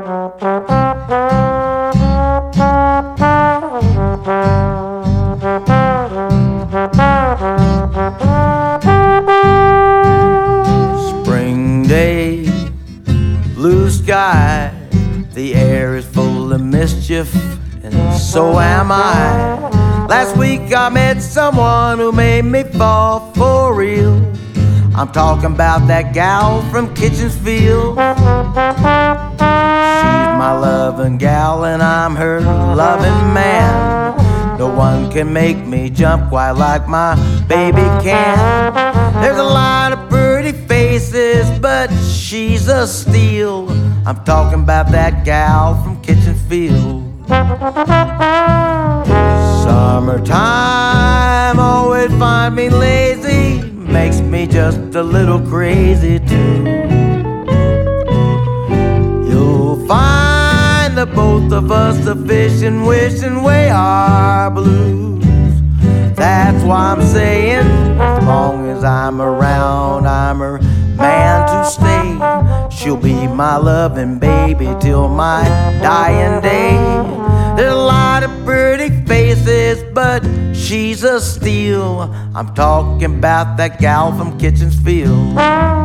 Spring day, blue sky, the air is full of mischief, and so am I. Last week I met someone who made me fall for real. I'm talking about that gal from Kitchensfield. She's my loving gal and I'm her loving man. No one can make me jump quite like my baby can. There's a lot of pretty faces, but she's a steal. I'm talking about that gal from Kitchensfield. Summertime always find me lazy, makes me just a little crazy too. You'll find the both of us a fishing, wishing away our blues. That's why I'm saying, as long as I'm around, I'm her man to stay. She'll be my loving baby till my dying day. There's a lot of pretty faces, but she's a steal. I'm talking about that gal from Kitchensfield.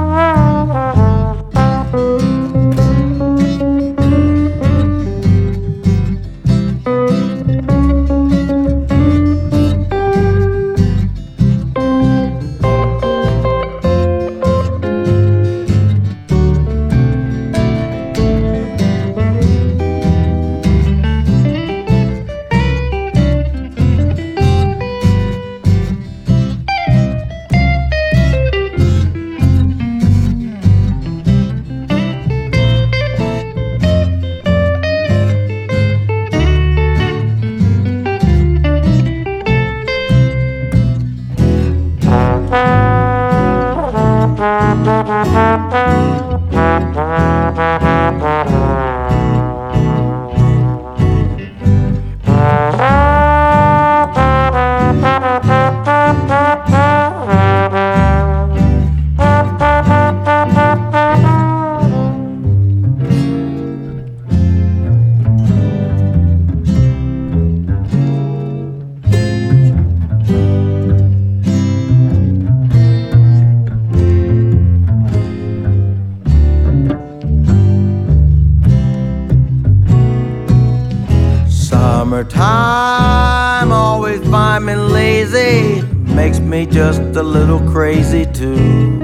Summertime always find me lazy, makes me just a little crazy too.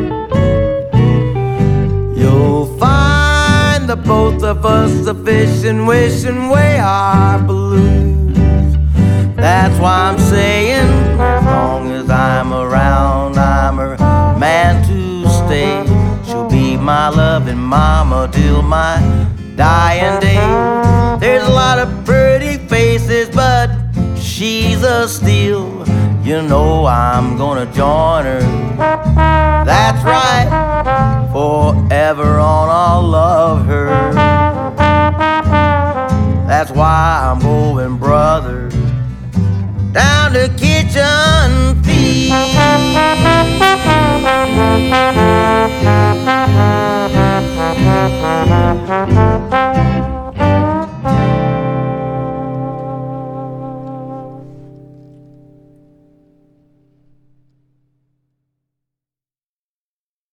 You'll find the both of us a fishing, wishing away our blues. That's why I'm saying, as long as I'm around, I'm her man to stay. She'll be my loving mama till my dying day. There's a lot of pretty faces, but she's a steal. You know I'm gonna join her. That's right, forever on I'll love her. That's why I'm gonna